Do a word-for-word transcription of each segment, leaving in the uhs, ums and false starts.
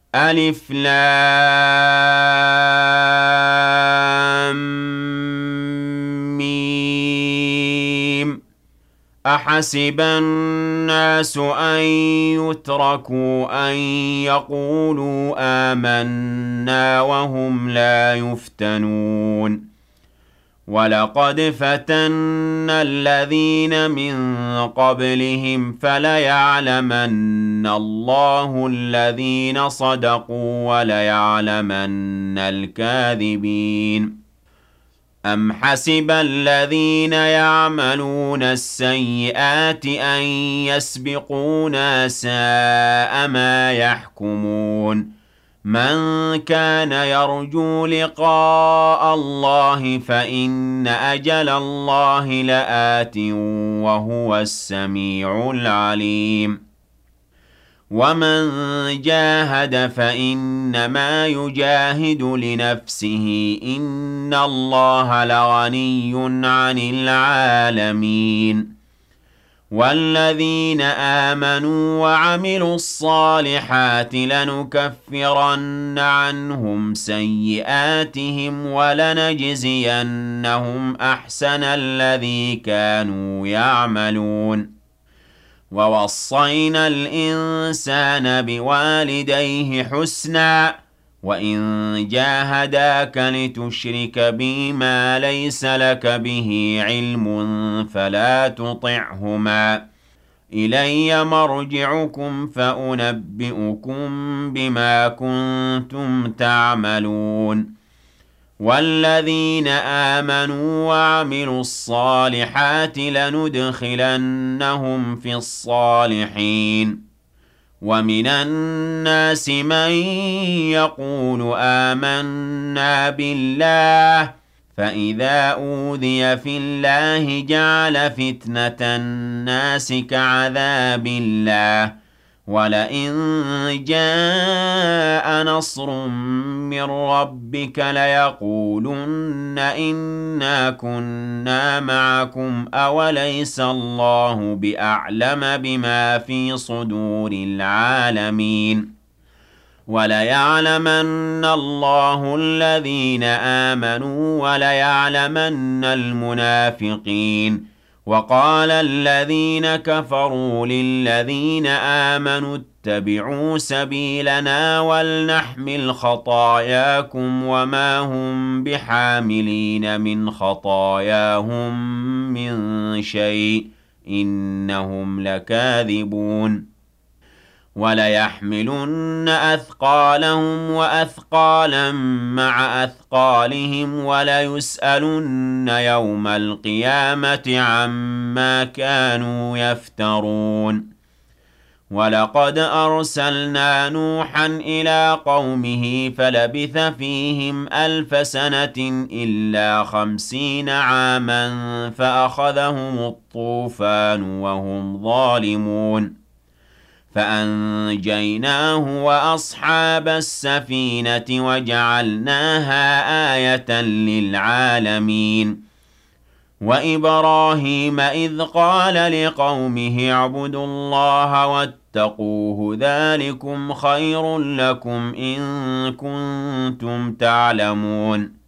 ألف لام ميم. أحسب الناس أن يتركوا أن يقولوا آمنا وهم لا يفتنون ولقد فتنا الذين من قبلهم فليعلمن الله الذين صدقوا وليعلمن الكاذبين أم حسب الذين يعملون السيئات أن يسبقونا ساء ما يحكمون من كان يرجو لقاء الله فإن أجل الله لآت وهو السميع العليم ومن جاهد فإنما يجاهد لنفسه إن الله لغني عن العالمين والذين آمنوا وعملوا الصالحات لنكفرن عنهم سيئاتهم ولنجزينهم أحسن الذي كانوا يعملون ووصينا الإنسان بوالديه حسنا وإن جاهداك لتشرك بي ما ليس لك به علم فلا تطعهما إلي مرجعكم فأنبئكم بما كنتم تعملون والذين آمنوا وعملوا الصالحات لندخلنهم في الصالحين ومن الناس من يقول آمنا بالله فإذا أوذي في الله جعل فتنة الناس كعذاب الله ولئن جاء نصر من ربك ليقولن إنا كنا معكم أوليس الله بأعلم بما في صدور العالمين وليعلمن الله الذين آمنوا وليعلمن المنافقين وقال الذين كفروا للذين آمنوا اتبعوا سبيلنا ولنحمل خطاياكم وما هم بحاملين من خطاياهم من شيء إنهم لكاذبون وليحملن أثقالهم وأثقالا مع أثقالهم وليسألن يوم القيامة عما كانوا يفترون ولقد أرسلنا نوحا إلى قومه فلبث فيهم ألف سنة إلا خمسين عاما فأخذهم الطوفان وهم ظالمون فأنجيناه وأصحاب السفينة وجعلناها آية للعالمين وإبراهيم إذ قال لقومه اعبدوا الله واتقوه ذلكم خير لكم إن كنتم تعلمون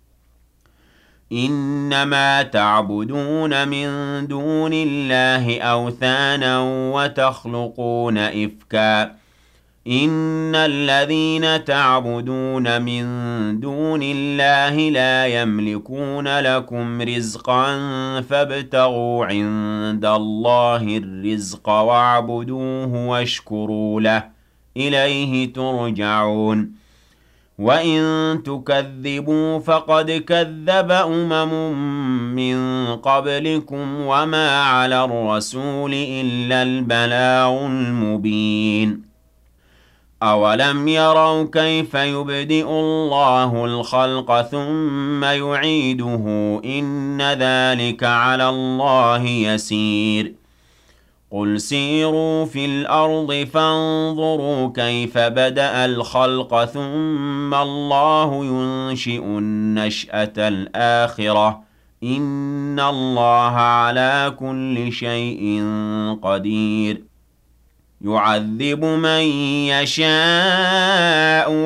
إنما تعبدون من دون الله أوثانا وتخلقون إفكا إن الذين تعبدون من دون الله لا يملكون لكم رزقا فابتغوا عند الله الرزق واعبدوه واشكروا له إليه ترجعون وَإِن تُكَذِّبُوا فَقَدْ كَذَّبَ أُمَمٌ مِّن قَبْلِكُمْ وَمَا عَلَى الرَّسُولِ إِلَّا الْبَلَاغُ الْمُبِينُ أَوَلَمْ يَرَوْا كَيْفَ يُبْدِئُ اللَّهُ الْخَلْقَ ثُمَّ يُعِيدُهُ إِنَّ ذَلِكَ عَلَى اللَّهِ يَسِيرٌ قُلْ سِيرُوا فِي الْأَرْضِ فَانظُرُوا كَيْفَ بَدَأَ الْخَلْقَ ثُمَّ اللَّهُ يُنشِئُ النَّشْأَةَ الْآخِرَةَ إِنَّ اللَّهَ عَلَى كُلِّ شَيْءٍ قَدِيرٌ يُعَذِّبُ مَن يَشَاءُ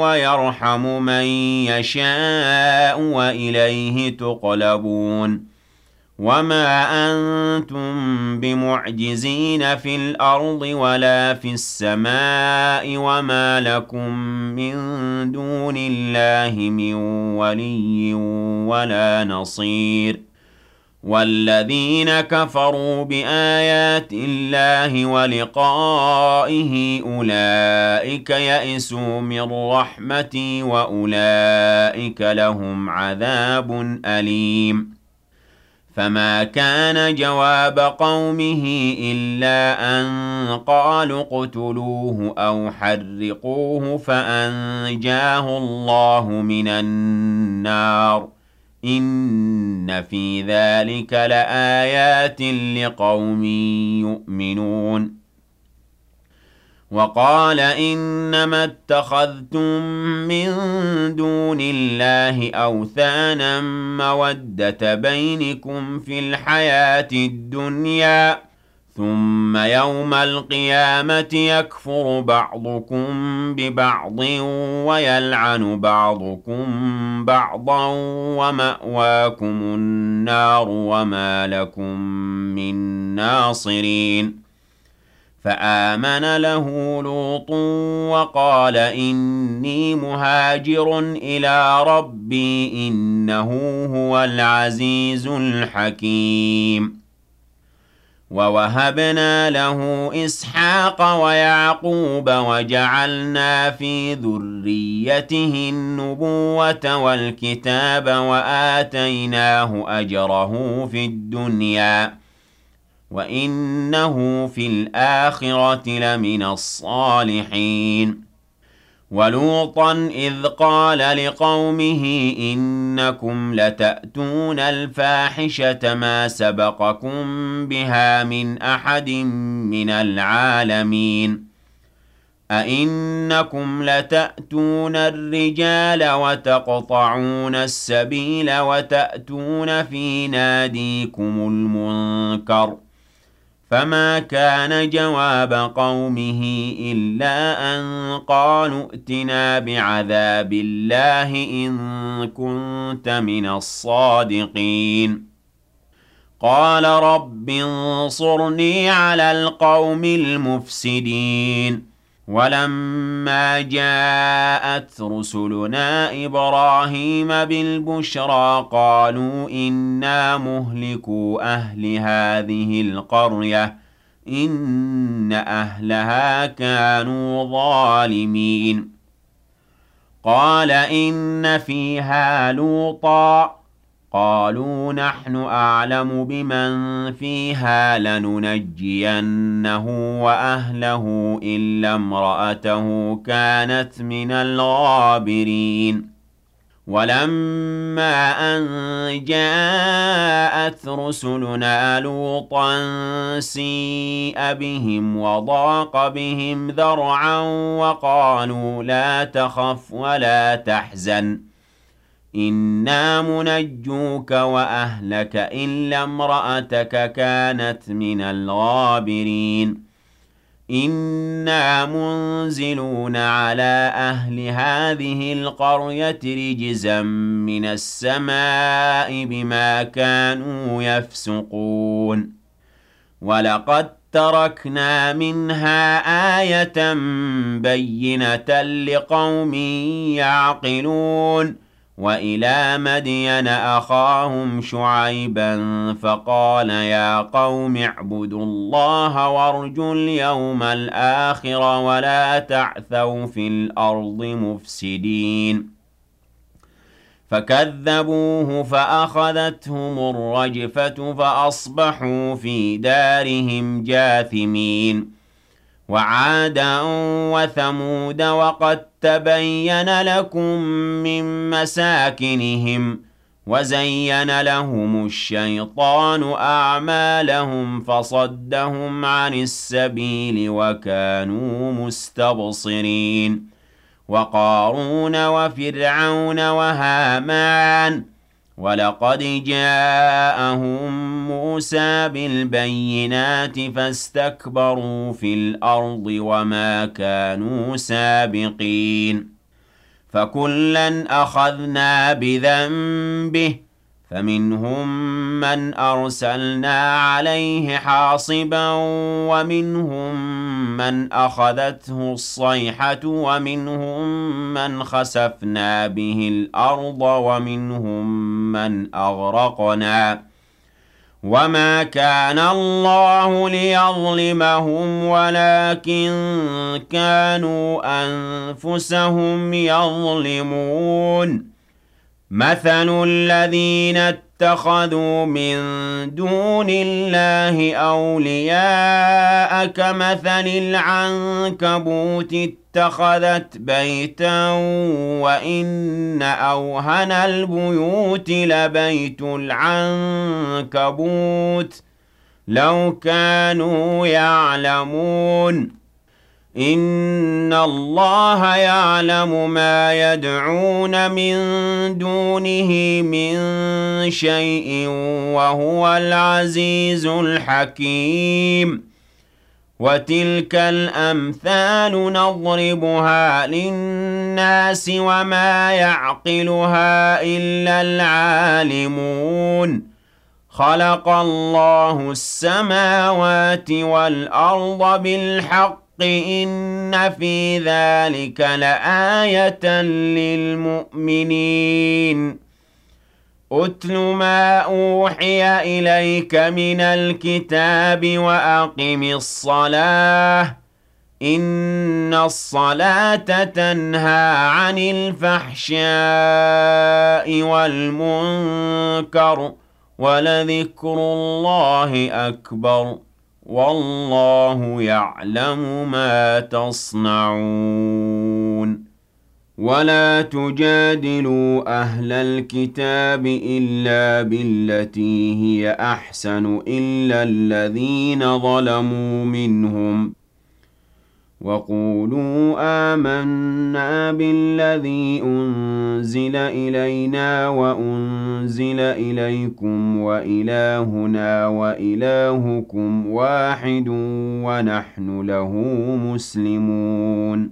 يرحم من يشاء وإليه تقلبون وما أنتم بمعجزين في الأرض ولا في السماء وما لكم من دون الله من ولي ولا نصير والذين كفروا بآيات الله ولقائه أولئك يئسوا من رحمتي وأولئك لهم عذاب أليم فما كان جواب قومه إلا أن قالوا اقتلوه أو حرقوه فأنجاه الله من النار إن في ذلك لآيات لقوم يؤمنون وقال إنما اتخذتم من دون الله أوثانا مودة بينكم في الحياة الدنيا ثم يوم القيامة يكفر بعضكم ببعض ويلعن بعضكم بعضا ومأواكم النار وما لكم من ناصرين فآمن له لوط وقال إني مهاجر إلى ربي إنه هو العزيز الحكيم ووهبنا له إسحاق ويعقوب وجعلنا في ذريته النبوة والكتاب وآتيناه أجره في الدنيا وإنه في الآخرة لمن الصالحين ولوطا إذ قال لقومه إنكم لتأتون الفاحشة ما سبقكم بها من أحد من العالمين أئنكم لتأتون الرجال وتقطعون السبيل وتأتون في ناديكم المنكر فما كان جواب قومه إلا أن قالوا ائتنا بعذاب الله إن كنت من الصادقين قال رب انصرني على القوم المفسدين ولما جاءت رسلنا إبراهيم بالبشرى قالوا إنا مهلكو أهل هذه القرية إن أهلها كانوا ظالمين قال إن فيها لوطا قالوا نحن أعلم بمن فيها لننجينه وأهله إلا امرأته كانت من الغابرين ولما أن جاءت رسلنا لوطا سيء بهم وضاق بهم ذرعا وقالوا لا تخف ولا تحزن إنا منجوك وأهلك إلا امرأتك كانت من الغابرين إنا منزلون على أهل هذه القرية رجزا من السماء بما كانوا يفسقون ولقد تركنا منها آية بينة لقوم يعقلون وإلى مدين أخاهم شعيبا فقال يا قوم اعبدوا الله وارجوا اليوم الآخر ولا تعثوا في الأرض مفسدين فكذبوه فأخذتهم الرجفة فأصبحوا في دارهم جاثمين وعادا وثمود وقد تبين لكم من مساكنهم وزين لهم الشيطان أعمالهم فصدهم عن السبيل وكانوا مستبصرين وقارون وفرعون وهامان ولقد جاءهم موسى بالبينات فاستكبروا في الأرض وما كانوا سابقين فكلا أخذنا بذنبه فمنهم من أرسلنا عليه حاصبا ومنهم من أخذته الصيحة ومنهم من خسفنا به الأرض ومنهم من أغرقنا وما كان الله ليظلمهم ولكن كانوا أنفسهم يظلمون مثل الذين اتخذوا من دون الله أولياء كمثل العنكبوت اتخذت بيتا وإن أوهن البيوت لبيت العنكبوت لو كانوا يعلمون إن الله يعلم ما يدعون من دونه من شيء وهو العزيز الحكيم وتلك الأمثال نضربها للناس وما يعقلها إلا العالمون خلق الله السماوات والأرض بالحق إن في ذلك لآية للمؤمنين أتل ما أوحي إليك من الكتاب وأقم الصلاة إن الصلاة تنهى عن الفحشاء والمنكر ولذكر الله أكبر والله يعلم ما تصنعون ولا تجادلوا أهل الكتاب إلا بالتي هي أحسن إلا الذين ظلموا منهم وقولوا آمنا بالذي أنزل إلينا وأنزل إليكم وإلهنا وإلهكم واحد ونحن له مسلمون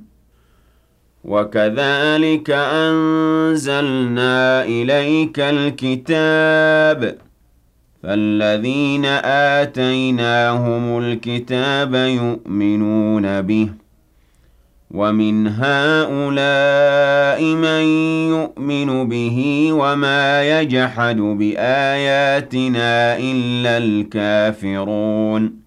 وكذلك أنزلنا إليك الكتاب فالذين آتيناهم الكتاب يؤمنون به ومن هؤلاء من يؤمن به وما يجحد بآياتنا إلا الكافرون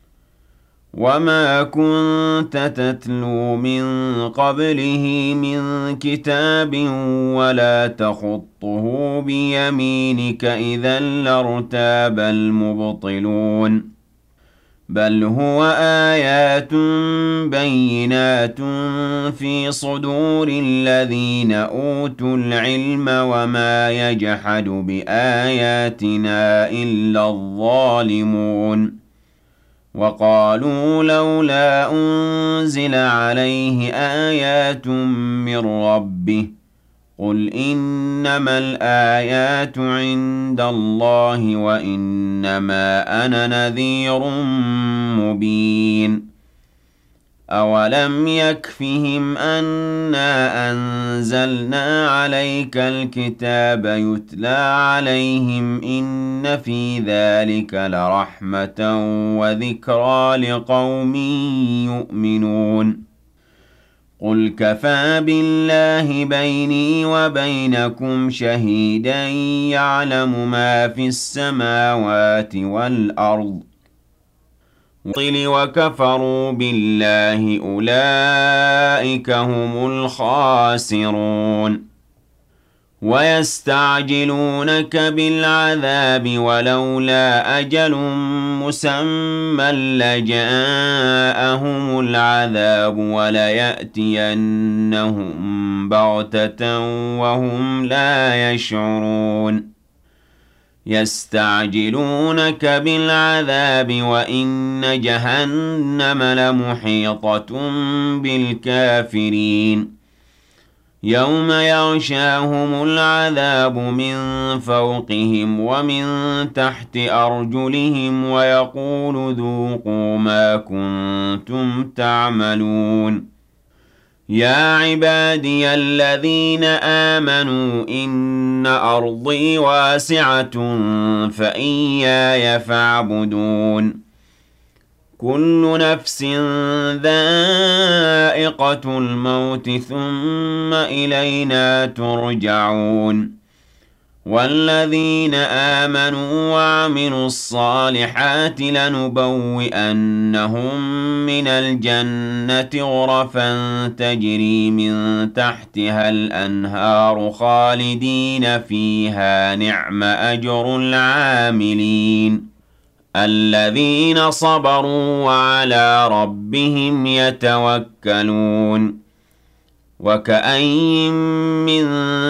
وما كنت تتلو من قبله من كتاب ولا تخطه بيمينك إذا لارتاب المبطلون بل هو آيات بينات في صدور الذين أوتوا العلم وما يجحد بآياتنا إلا الظالمون وقالوا لولا أنزل عليه آيات من ربه قل إنما الآيات عند الله وإنما أنا نذير مبين أولم يكفهم أنا أنزلنا عليك الكتاب يتلى عليهم إن في ذلك لرحمة وذكرى لقوم يؤمنون قل كفى بالله بيني وبينكم شهيدا يعلم ما في السماوات والأرض وكفروا بالله أولئك هم الخاسرون ويستعجلونك بالعذاب ولولا أجل مسمى لجاءهم العذاب وليأتينهم بغتة وهم لا يشعرون يستعجلونك بالعذاب وإن جهنم لمحيطة بالكافرين يوم يغشاهم العذاب من فوقهم ومن تحت أرجلهم ويقول ذوقوا ما كنتم تعملون يا عبادي الذين آمنوا إن أرضي واسعة فإياي فاعبدون كل نفس ذائقة الموت ثم إلينا ترجعون والذين آمنوا وعملوا الصالحات لنبوئنهم من الجنة غرفا تجري من تحتها الأنهار خالدين فيها نعم أجر العاملين الذين صبروا وعلى ربهم يتوكلون وكأين من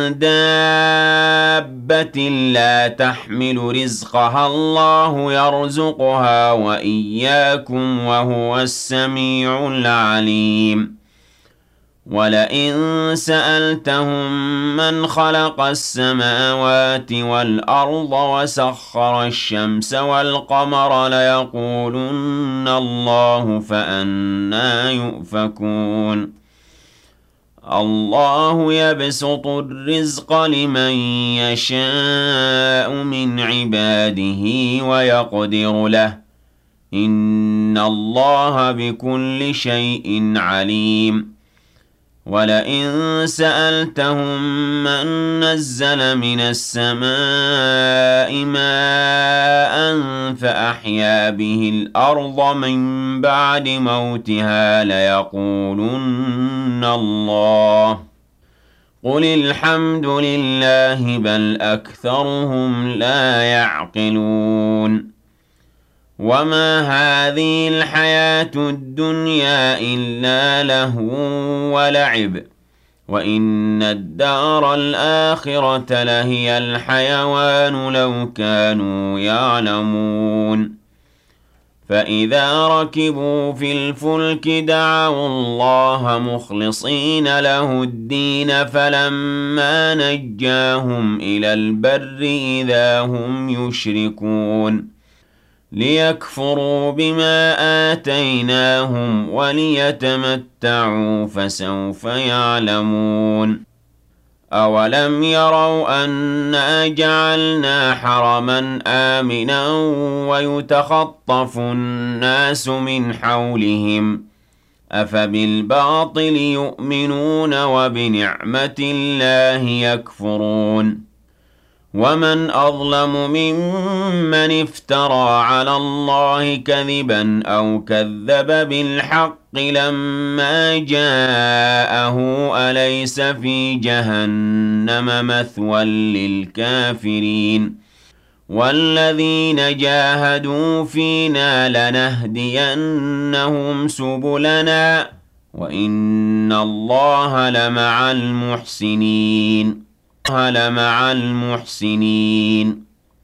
دابة لا تحمل رزقها الله يرزقها وإياكم وهو السميع العليم ولئن سألتهم من خلق السماوات والأرض وسخر الشمس والقمر ليقولن الله فأنى يؤفكون الله يبسط الرزق لمن يشاء من عباده ويقدر له إن الله بكل شيء عليم ولئن سألتهم من نزل من السماء ماء فأحيا به الأرض من بعد موتها ليقولن الله قل الحمد لله بل أكثرهم لا يعقلون وما هذه الحياة الدنيا إلا لهو ولعب وإن الدار الآخرة لهي الحيوان لو كانوا يعلمون فإذا ركبوا في الفلك دعوا الله مخلصين له الدين فلما نجاهم إلى البر إذا هم يشركون ليكفروا بما آتيناهم وليتمتعوا فسوف يعلمون أولم يروا أنا جعلنا حرما آمنا ويتخطف الناس من حولهم أفبالباطل يؤمنون وبنعمة الله يكفرون ومن أظلم ممن افترى على الله كذبا أو كذب بالحق لما جاءه أليس في جهنم مثوى للكافرين والذين جاهدوا فينا لنهدينهم سبلنا وإن الله لمع المحسنين لمع المحسنين